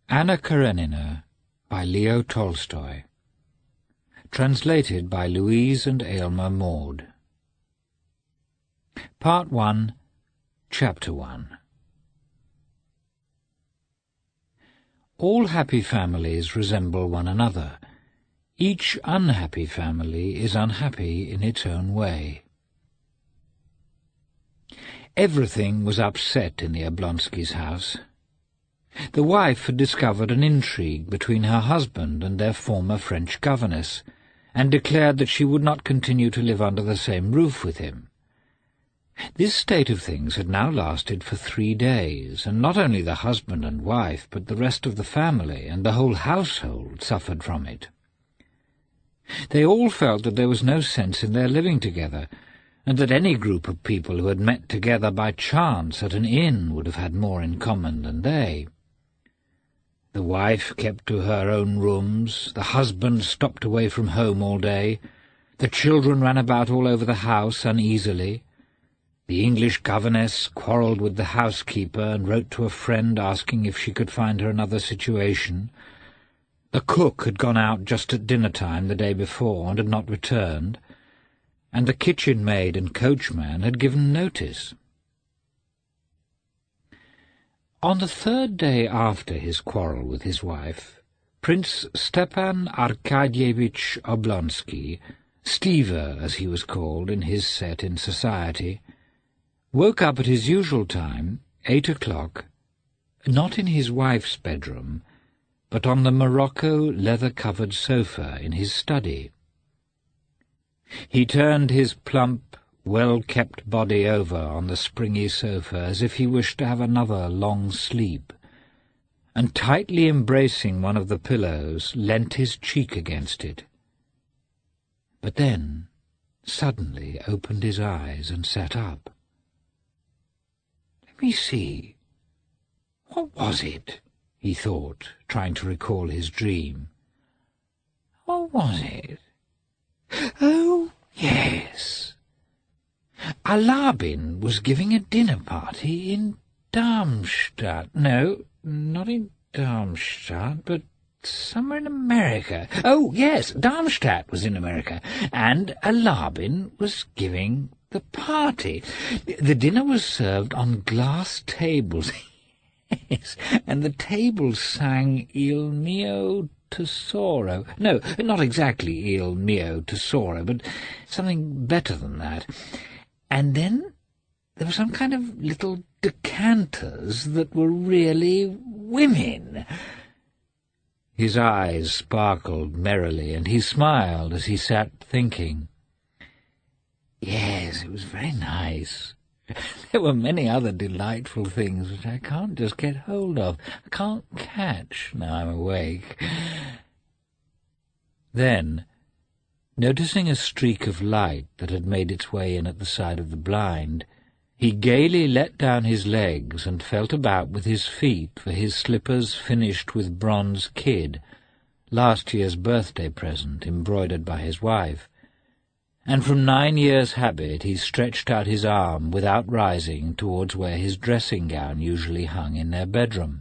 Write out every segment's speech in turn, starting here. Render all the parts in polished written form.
Anna Karenina by Leo Tolstoy. Translated by Louise and Aylmer Maude. Part 1, Chapter 1. All happy families resemble one another. Each unhappy family is unhappy in its own way. Everything was upset in the Oblonskys' house. The wife had discovered an intrigue between her husband and their former French governess, and declared that she would not continue to live under the same roof with him. This state of things had now lasted for 3 days, and not only the husband and wife, but the rest of the family and the whole household suffered from it. They all felt that there was no sense in their living together, and that any group of people who had met together by chance at an inn would have had more in common than they. The wife kept to her own rooms, the husband stopped away from home all day, the children ran about all over the house uneasily. The English governess quarrelled with the housekeeper and wrote to a friend asking if she could find her another situation. The cook had gone out just at dinner-time the day before and had not returned, and the kitchen maid and coachman had given notice. On the 3rd day after his quarrel with his wife, Prince Stepan Arkadyevitch Oblonsky, Stiva as he was called in his set in society, woke up at his usual time, 8 o'clock, not in his wife's bedroom, but on the Morocco leather-covered sofa in his study. He turned his plump, well-kept body over on the springy sofa as if he wished to have another long sleep, and tightly embracing one of the pillows, leant his cheek against it. But then suddenly opened his eyes and sat up. "Let me see. What was it?" he thought, trying to recall his dream. "What was it? Oh, yes. Alabin was giving a dinner party in Darmstadt. No, not in Darmstadt, but somewhere in America. Oh, yes, Darmstadt was in America, and Alabin was giving the party. The dinner was served on glass tables." Yes, and the tables sang Il mio tesoro. No, not exactly Il mio tesoro, but something better than that. And then there were some kind of little decanters that were really women. His eyes sparkled merrily, and he smiled as he sat thinking. Yes, it was very nice. There were many other delightful things which I can't just get hold of. I can't catch now I'm awake. Then, noticing a streak of light that had made its way in at the side of the blind, he gaily let down his legs and felt about with his feet for his slippers finished with bronze kid, last year's birthday present embroidered by his wife, and from 9 years' habit he stretched out his arm without rising towards where his dressing-gown usually hung in their bedroom.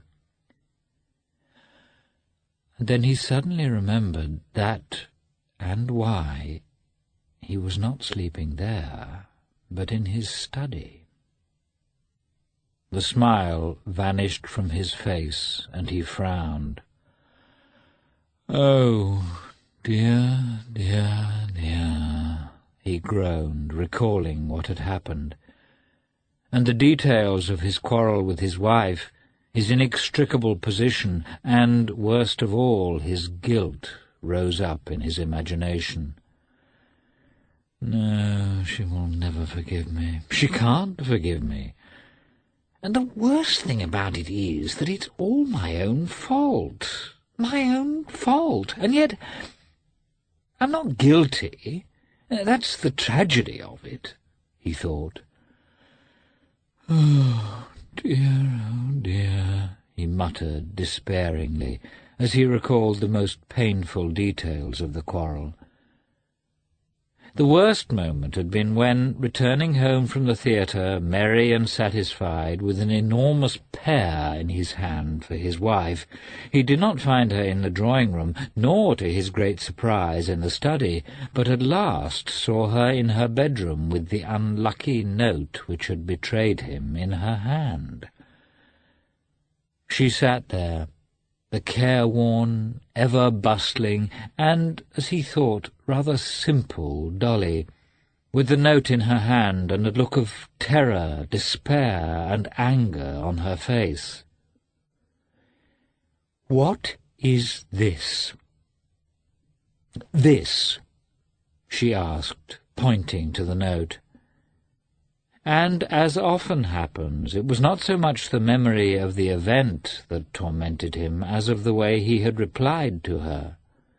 And then he suddenly remembered that, and why, he was not sleeping there, but in his study. The smile vanished from his face, and he frowned. "Oh, dear, dear, dear," he groaned, recalling what had happened, and the details of his quarrel with his wife, his inextricable position, and, worst of all, his guilt, rose up in his imagination. No, she will never forgive me. She can't forgive me. And the worst thing about it is that it's all my own fault. My own fault. And yet I'm not guilty. That's the tragedy of it, he thought. Oh, dear, he muttered despairingly, as he recalled the most painful details of the quarrel. The worst moment had been when, returning home from the theatre, merry and satisfied, with an enormous pear in his hand for his wife, he did not find her in the drawing-room, nor, to his great surprise, in the study, but at last saw her in her bedroom with the unlucky note which had betrayed him in her hand. She sat there, the careworn, ever-bustling, and, as he thought, rather simple Dolly, with the note in her hand and a look of terror, despair, and anger on her face. "What is this?" "This," she asked, pointing to the note. And, as often happens, it was not so much the memory of the event that tormented him as of the way he had replied to her.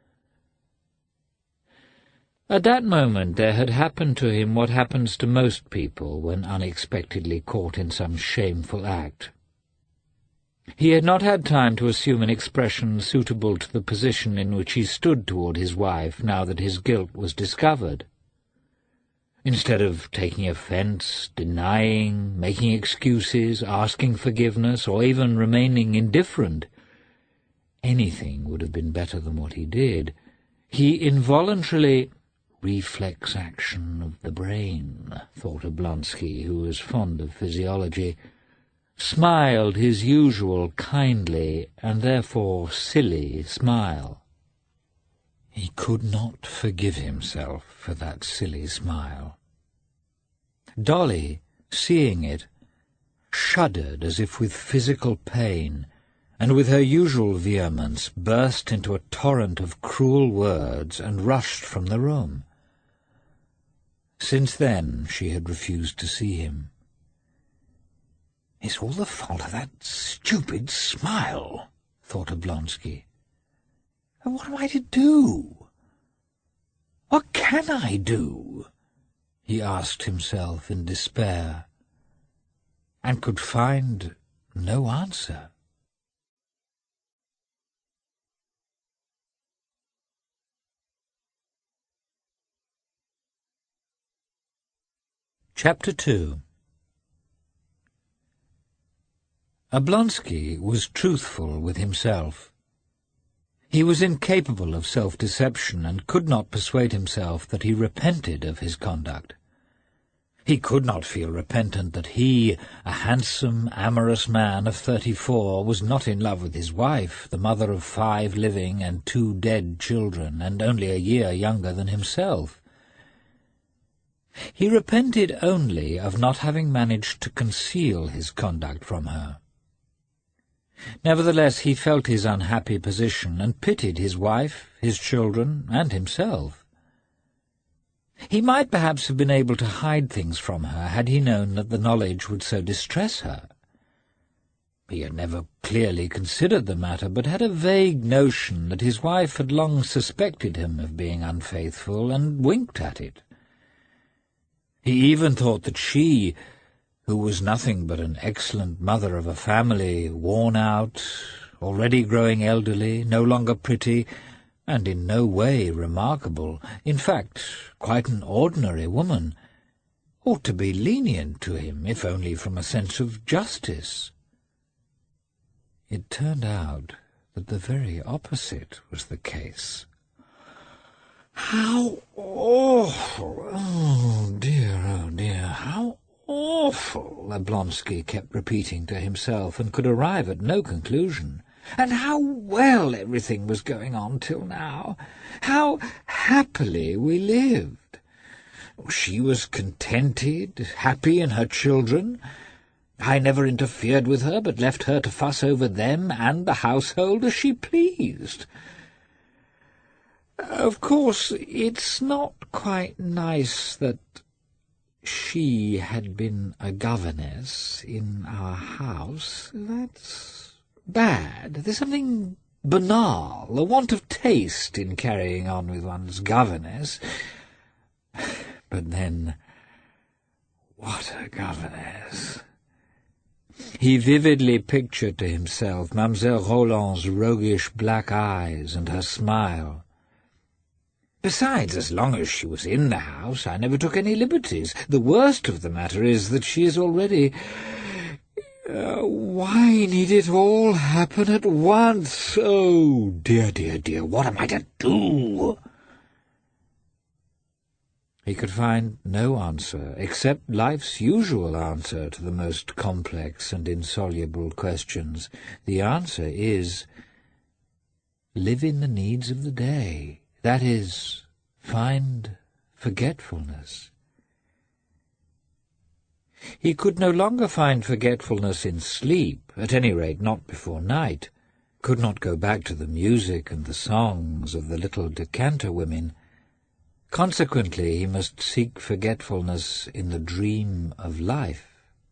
At that moment there had happened to him what happens to most people when unexpectedly caught in some shameful act. He had not had time to assume an expression suitable to the position in which he stood toward his wife now that his guilt was discovered. Instead of taking offence, denying, making excuses, asking forgiveness, or even remaining indifferent, anything would have been better than what he did, he involuntarily— reflex action of the brain, thought Oblonsky, who was fond of physiology— smiled his usual kindly and therefore silly smile. He could not forgive himself for that silly smile. Dolly, seeing it, shuddered as if with physical pain, and with her usual vehemence burst into a torrent of cruel words and rushed from the room. Since then she had refused to see him. "It's all the fault of that stupid smile," thought Oblonsky. "And what am I to do? What can I do?" he asked himself in despair, and could find no answer. Chapter 2. Oblonsky was truthful with himself. He was incapable of self-deception and could not persuade himself that he repented of his conduct. He could not feel repentant that he, a handsome, amorous man of 34, was not in love with his wife, the mother of 5 living and 2 dead children, and only a year younger than himself. He repented only of not having managed to conceal his conduct from her. Nevertheless, he felt his unhappy position and pitied his wife, his children, and himself. He might perhaps have been able to hide things from her had he known that the knowledge would so distress her. He had never clearly considered the matter, but had a vague notion that his wife had long suspected him of being unfaithful and winked at it. He even thought that she, who was nothing but an excellent mother of a family, worn out, already growing elderly, no longer pretty, and in no way remarkable, in fact, quite an ordinary woman, ought to be lenient to him, if only from a sense of justice. It turned out that the very opposite was the case. "How awful! Oh dear, how awful!" Oblonsky kept repeating to himself, and could arrive at no conclusion. "And how well everything was going on till now! How happily we lived! She was contented, happy in her children. I never interfered with her, but left her to fuss over them and the household as she pleased. Of course, it's not quite nice that she had been a governess in our house. That's bad. There's something banal, a want of taste in carrying on with one's governess. But then, what a governess!" He vividly pictured to himself Mademoiselle Roland's roguish black eyes and her smile. Besides, as long as she was in the house, I never took any liberties. The worst of the matter is that she is already... why need it all happen at once? Oh, dear, dear, dear, what am I to do?" He could find no answer, except life's usual answer to the most complex and insoluble questions. The answer is, live in the needs of the day. That is, find forgetfulness. He could no longer find forgetfulness in sleep, at any rate not before night, could not go back to the music and the songs of the little decanter women. Consequently, he must seek forgetfulness in the dream of life.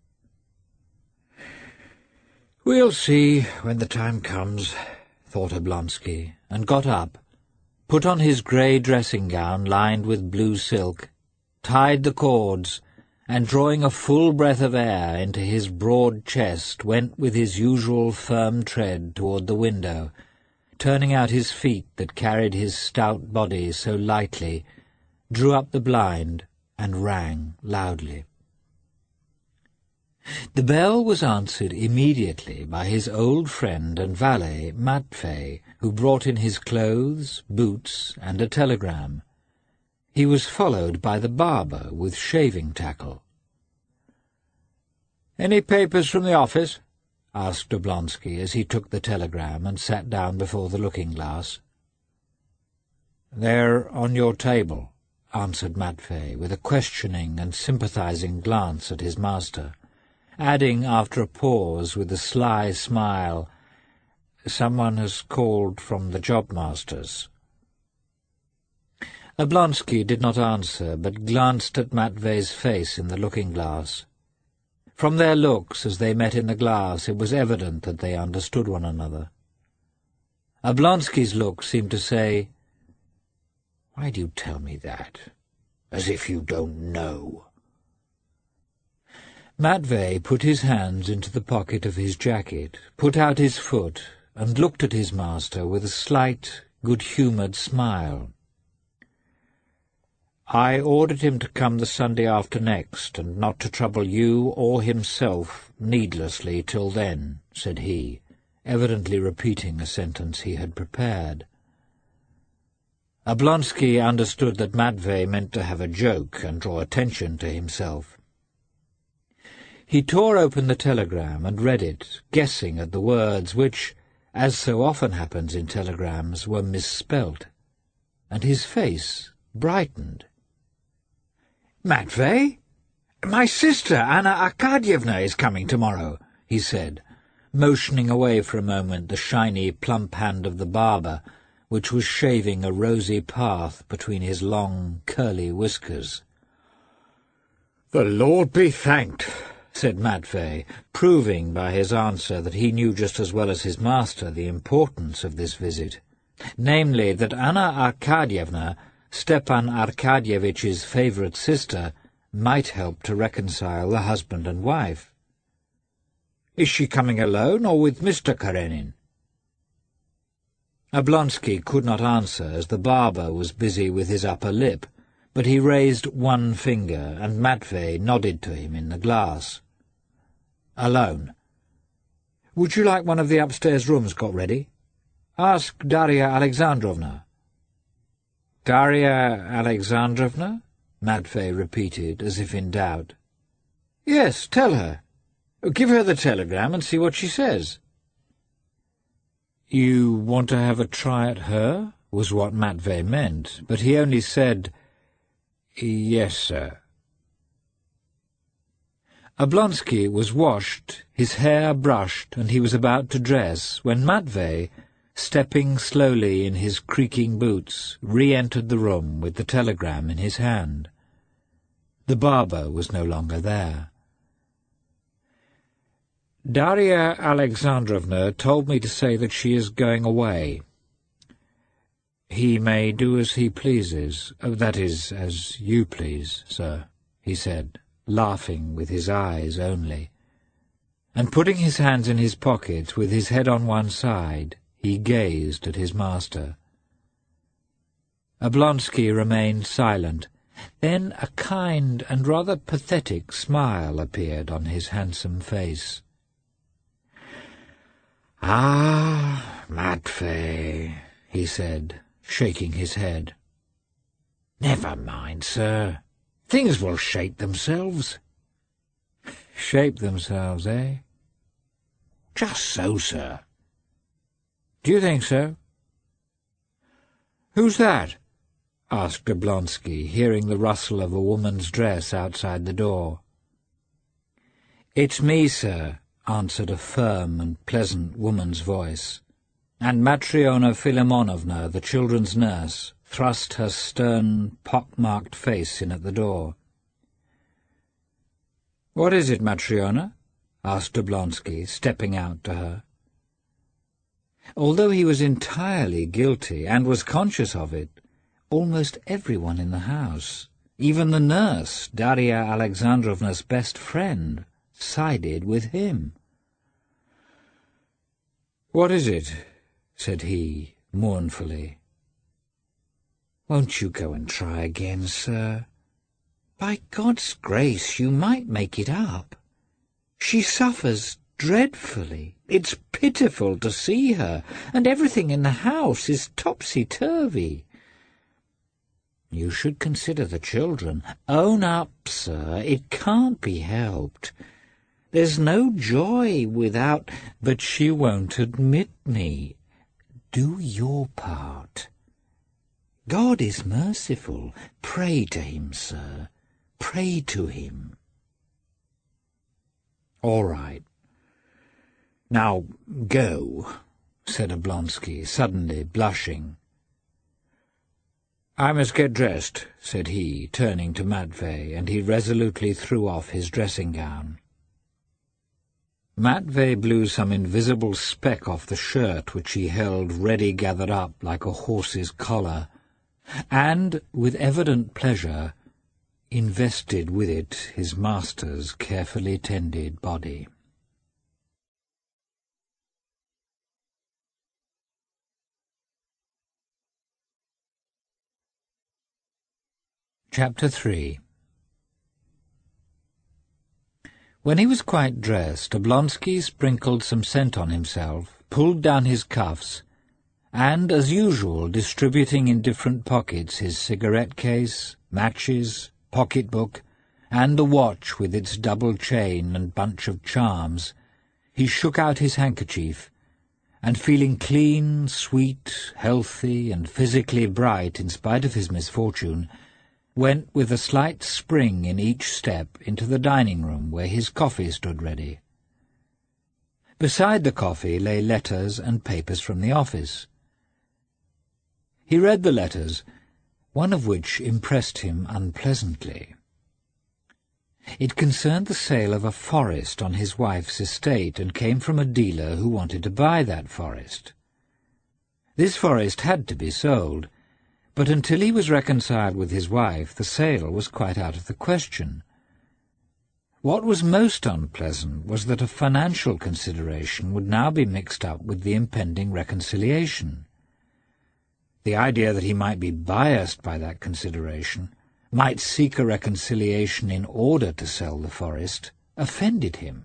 "We'll see when the time comes," thought Oblonsky, and got up, put on his grey dressing-gown lined with blue silk, tied the cords, and drawing a full breath of air into his broad chest, went with his usual firm tread toward the window, turning out his feet that carried his stout body so lightly, drew up the blind, and rang loudly. The bell was answered immediately by his old friend and valet, Matvey, who brought in his clothes, boots, and a telegram. He was followed by the barber with shaving tackle. "Any papers from the office?" asked Oblonsky as he took the telegram and sat down before the looking-glass. "They're on your table," answered Matvey, with a questioning and sympathizing glance at his master, adding after a pause with a sly smile, "Someone has called from the job-masters." Oblonsky did not answer, but glanced at Matvey's face in the looking-glass. From their looks as they met in the glass, it was evident that they understood one another. Oblonsky's look seemed to say, "Why do you tell me that? As if you don't know." Matvey put his hands into the pocket of his jacket, put out his foot, and looked at his master with a slight, good-humoured smile. "I ordered him to come the Sunday after next, and not to trouble you or himself needlessly till then," said he, evidently repeating a sentence he had prepared. Oblonsky understood that Matvey meant to have a joke and draw attention to himself. He tore open the telegram and read it, guessing at the words which, as so often happens in telegrams, were misspelt, and his face brightened. "Matvey, my sister Anna Arkadyevna is coming tomorrow," he said, motioning away for a moment the shiny, plump hand of the barber, which was shaving a rosy path between his long, curly whiskers. "The Lord be thanked," said Matvey, proving by his answer that he knew just as well as his master the importance of this visit, namely that Anna Arkadyevna, Stepan Arkadyevitch's favourite sister, might help to reconcile the husband and wife. "Is she coming alone or with Mr. Karenin?" Oblonsky could not answer, as the barber was busy with his upper lip, but he raised one finger, and Matvey nodded to him in the glass. "Alone. Would you like one of the upstairs rooms got ready? Ask Darya Alexandrovna." "Darya Alexandrovna?" Matvey repeated, as if in doubt. "Yes, tell her. Give her the telegram and see what she says." "You want to have a try at her?" was what Matvey meant, but he only said, "Yes, sir." Oblonsky was washed, his hair brushed, and he was about to dress, when Matvey, stepping slowly in his creaking boots, re-entered the room with the telegram in his hand. The barber was no longer there. "Darya Alexandrovna told me to say that she is going away. He may do as he pleases, that is, as you please, sir," he said, laughing with his eyes only. And putting his hands in his pockets, with his head on one side, he gazed at his master. Oblonsky remained silent. Then a kind and rather pathetic smile appeared on his handsome face. "Ah, Matvey," he said, shaking his head. "Never mind, sir. Things will shape themselves." "Shape themselves, eh?" "Just so, sir." "Do you think so?" "Who's that?" asked Oblonsky, hearing the rustle of a woman's dress outside the door. "It's me, sir," answered a firm and pleasant woman's voice, and Matryona Filimonovna, the children's nurse, thrust her stern, pock-marked face in at the door. "What is it, Matryona?" asked Oblonsky, stepping out to her. Although he was entirely guilty, and was conscious of it, almost everyone in the house, even the nurse, Darya Alexandrovna's best friend, sided with him. "What is it?" said he, mournfully. "Won't you go and try again, sir? By God's grace, you might make it up. She suffers dreadfully. It's pitiful to see her, and everything in the house is topsy-turvy. You should consider the children. Own up, sir. It can't be helped. There's no joy without—" "But she won't admit me." "Do your part. God is merciful. Pray to him, sir. Pray to him." "All right. Now go," said Oblonsky, suddenly blushing. "I must get dressed," said he, turning to Matvey, and he resolutely threw off his dressing-gown. Matvey blew some invisible speck off the shirt which he held ready gathered up like a horse's collar, and, with evident pleasure, invested with it his master's carefully tended body. Chapter 3. When he was quite dressed, Oblonsky sprinkled some scent on himself, pulled down his cuffs, and, as usual, distributing in different pockets his cigarette-case, matches, pocket-book, and the watch with its double chain and bunch of charms, he shook out his handkerchief, and feeling clean, sweet, healthy, and physically bright in spite of his misfortune, went with a slight spring in each step into the dining-room where his coffee stood ready. Beside the coffee lay letters and papers from the office. He read the letters, one of which impressed him unpleasantly. It concerned the sale of a forest on his wife's estate, and came from a dealer who wanted to buy that forest. This forest had to be sold, but until he was reconciled with his wife, the sale was quite out of the question. What was most unpleasant was that a financial consideration would now be mixed up with the impending reconciliation. The idea that he might be biased by that consideration, might seek a reconciliation in order to sell the forest, offended him.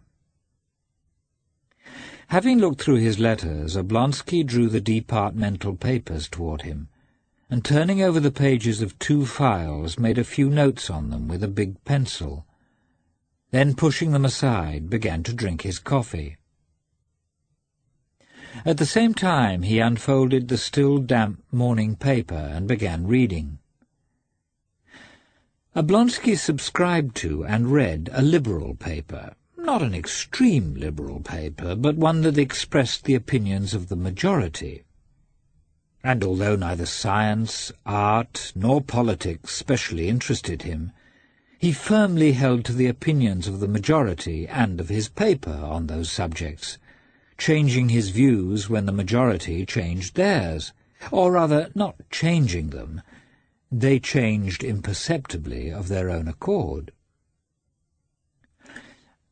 Having looked through his letters, Oblonsky drew the departmental papers toward him, and turning over the pages of 2 files, made a few notes on them with a big pencil. Then, pushing them aside, began to drink his coffee. At the same time he unfolded the still damp morning paper and began reading. Oblonsky subscribed to and read a liberal paper, not an extreme liberal paper, but one that expressed the opinions of the majority. And although neither science, art, nor politics specially interested him, he firmly held to the opinions of the majority and of his paper on those subjects, changing his views when the majority changed theirs, or rather not changing them. They changed imperceptibly of their own accord.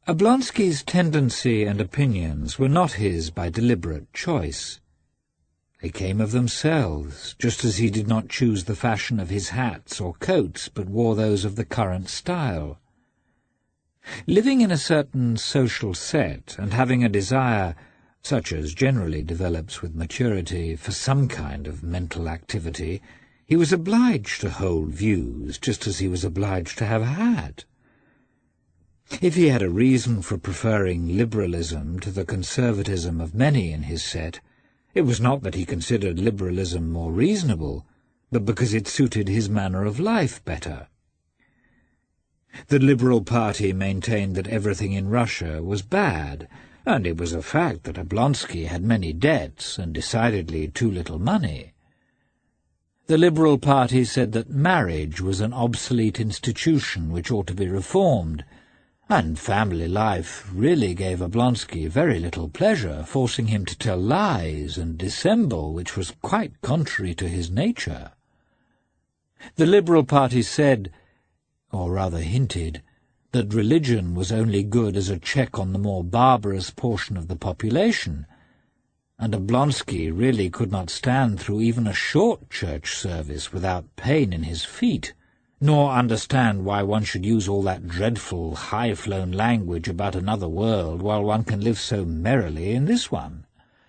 Oblonsky's tendency and opinions were not his by deliberate choice. They came of themselves, just as he did not choose the fashion of his hats or coats, but wore those of the current style. Living in a certain social set, and having a desire, such as generally develops with maturity, for some kind of mental activity, he was obliged to hold views, just as he was obliged to have a hat. If he had a reason for preferring liberalism to the conservatism of many in his set, it was not that he considered liberalism more reasonable, but because it suited his manner of life better. The Liberal Party maintained that everything in Russia was bad, and it was a fact that Oblonsky had many debts and decidedly too little money. The Liberal Party said that marriage was an obsolete institution which ought to be reformed, and family life really gave Oblonsky very little pleasure, forcing him to tell lies and dissemble, which was quite contrary to his nature. The Liberal Party said, or rather hinted, that religion was only good as a check on the more barbarous portion of the population, and Oblonsky really could not stand through even a short church service without pain in his feet, nor understand why one should use all that dreadful, high-flown language about another world while one can live so merrily in this one.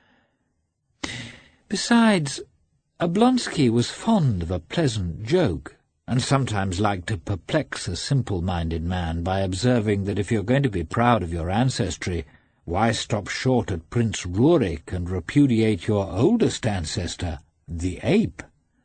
Besides, Oblonsky was fond of a pleasant joke, and sometimes liked to perplex a simple-minded man by observing that if you're going to be proud of your ancestry, why stop short at Prince Rurik and repudiate your oldest ancestor, the ape?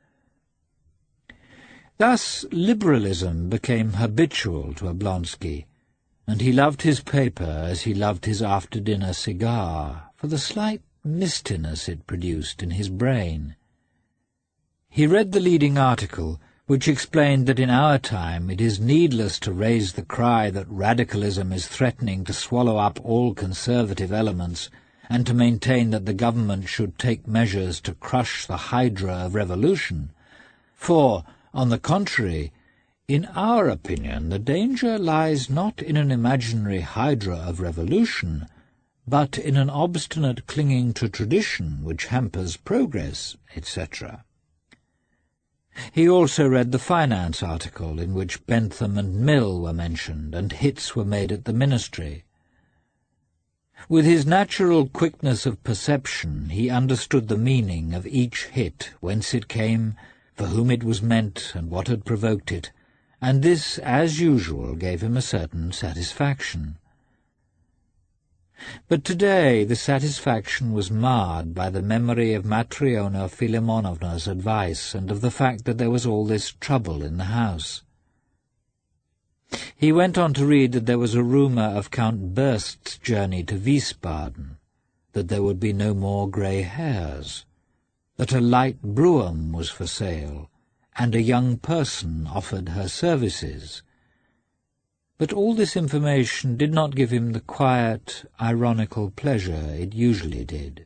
Thus liberalism became habitual to Oblonsky, and he loved his paper as he loved his after-dinner cigar, for the slight mistiness it produced in his brain. He read the leading article, which explained that in our time it is needless to raise the cry that radicalism is threatening to swallow up all conservative elements, and to maintain that the government should take measures to crush the hydra of revolution, for, on the contrary, in our opinion the danger lies not in an imaginary hydra of revolution, but in an obstinate clinging to tradition which hampers progress, etc. He also read the finance article in which Bentham and Mill were mentioned, and hits were made at the ministry. With his natural quickness of perception he understood the meaning of each hit, whence it came, for whom it was meant, and what had provoked it, and this, as usual, gave him a certain satisfaction. But today the satisfaction was marred by the memory of Matryona Filimonovna's advice, and of the fact that there was all this trouble in the house. He went on to read that there was a rumour of Count Burst's journey to Wiesbaden, that there would be no more grey hairs, that a light brougham was for sale, and a young person offered her services. But all this information did not give him the quiet, ironical pleasure it usually did.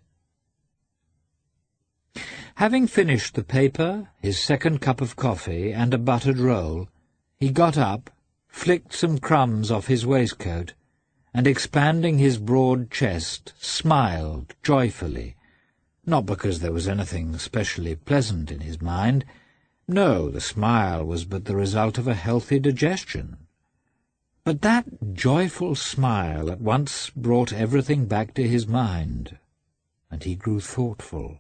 Having finished the paper, his second cup of coffee, and a buttered roll, he got up, flicked some crumbs off his waistcoat, and expanding his broad chest, smiled joyfully, not because there was anything specially pleasant in his mind. No, the smile was but the result of a healthy digestion. But that joyful smile at once brought everything back to his mind, and he grew thoughtful.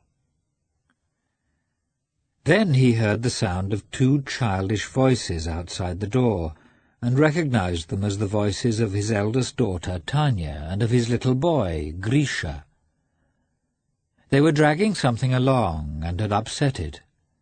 Then he heard the sound of two childish voices outside the door, and recognized them as the voices of his eldest daughter, Tanya, and of his little boy, Grisha. They were dragging something along, and had upset it.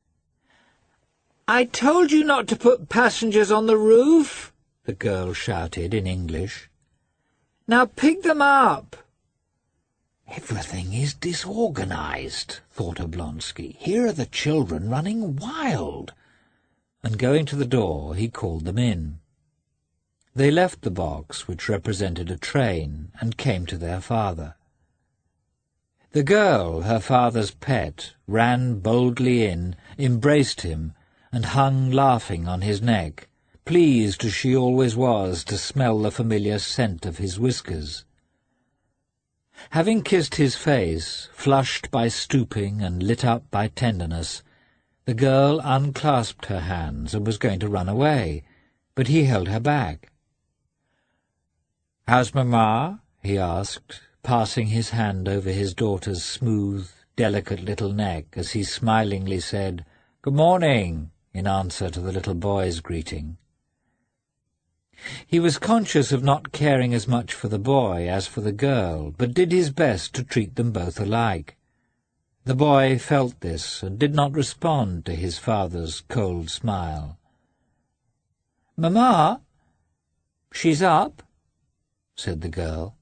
"I told you not to put passengers on the roof," the girl shouted in English. "Now pick them up." "Everything is disorganized," thought Oblonsky. "Here are the children running wild." And going to the door, he called them in. They left the box, which represented a train, and came to their father. The girl, her father's pet, ran boldly in, embraced him, and hung laughing on his neck, pleased as she always was to smell the familiar scent of his whiskers. Having kissed his face, flushed by stooping and lit up by tenderness, the girl unclasped her hands and was going to run away, but he held her back. "How's Mamma?" he asked, passing his hand over his daughter's smooth, delicate little neck as he smilingly said, "Good morning," in answer to the little boy's greeting. He was conscious of not caring as much for the boy as for the girl, but did his best to treat them both alike. The boy felt this and did not respond to his father's cold smile. "Mamma, she's up," said the girl.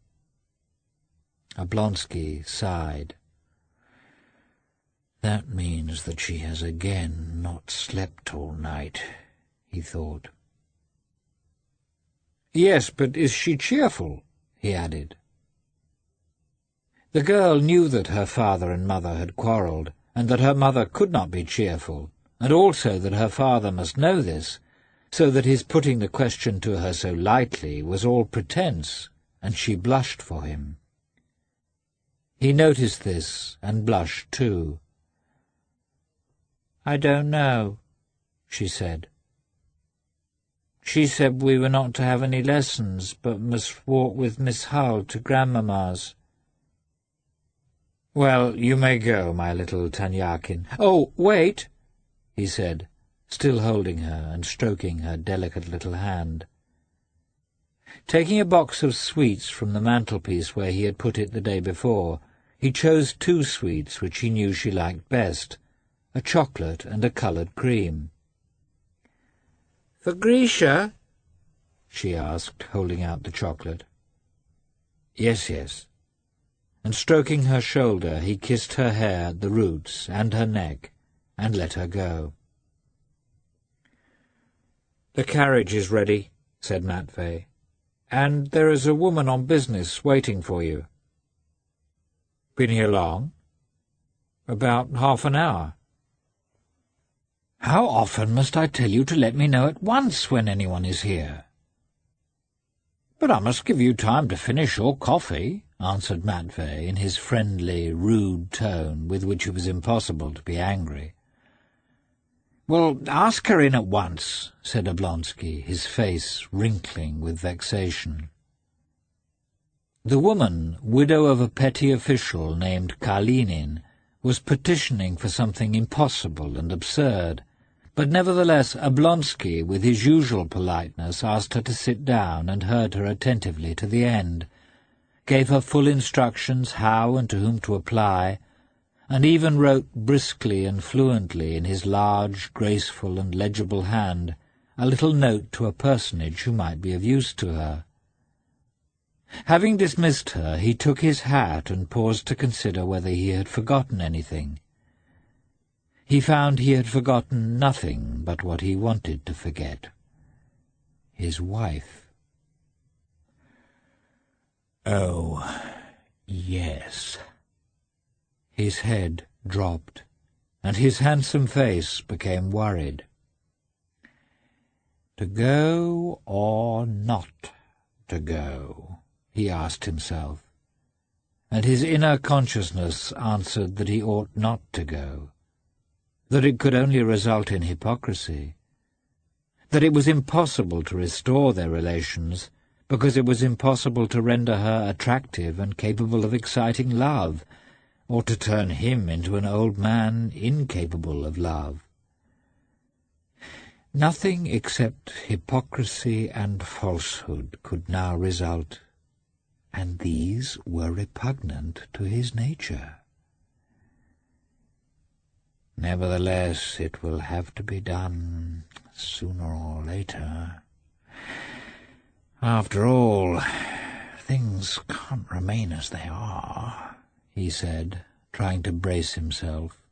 Oblonsky sighed. "That means that she has again not slept all night," he thought. "Yes, but is she cheerful?" he added. The girl knew that her father and mother had quarrelled, and that her mother could not be cheerful, and also that her father must know this, so that his putting the question to her so lightly was all pretence, and she blushed for him. He noticed this, and blushed too. "I don't know," she said. "She said we were not to have any lessons, but must walk with Miss Hull to Grandmamma's." "Well, you may go, my little Tanyakin." "Oh, wait," he said, still holding her and stroking her delicate little hand. Taking a box of sweets from the mantelpiece where he had put it the day before, he chose 2 sweets which he knew she liked best, a chocolate and a coloured cream. "For Grisha?" she asked, holding out the chocolate. "Yes, yes." And stroking her shoulder, he kissed her hair at the roots and her neck, and let her go. "The carriage is ready," said Matvey, "and there is a woman on business waiting for you." "Been here long?" "About half an hour." "How often must I tell you to let me know at once when anyone is here?" "But I must give you time to finish your coffee," answered Matvey in his friendly, rude tone, with which it was impossible to be angry. "Well, ask her in at once," said Oblonsky, his face wrinkling with vexation. The woman, widow of a petty official named Kalinin, was petitioning for something impossible and absurd, but nevertheless Oblonsky, with his usual politeness, asked her to sit down and heard her attentively to the end, gave her full instructions how and to whom to apply, and even wrote briskly and fluently in his large, graceful and legible hand a little note to a personage who might be of use to her. Having dismissed her, he took his hat and paused to consider whether he had forgotten anything. He found he had forgotten nothing but what he wanted to forget. His wife. "Oh, yes." His head dropped, and his handsome face became worried. To go or not to go, he asked himself, and his inner consciousness answered that he ought not to go, that it could only result in hypocrisy, that it was impossible to restore their relations because it was impossible to render her attractive and capable of exciting love, or to turn him into an old man incapable of love. Nothing except hypocrisy and falsehood could now result, and these were repugnant to his nature. Nevertheless, it will have to be done sooner or later. After all, things can't remain as they are, he said, trying to brace himself.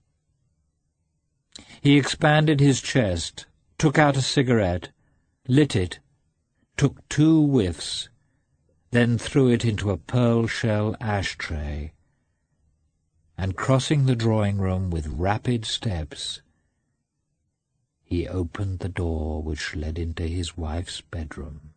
He expanded his chest, took out a cigarette, lit it, took 2 whiffs, then threw it into a pearl-shell ashtray, and crossing the drawing-room with rapid steps, he opened the door which led into his wife's bedroom.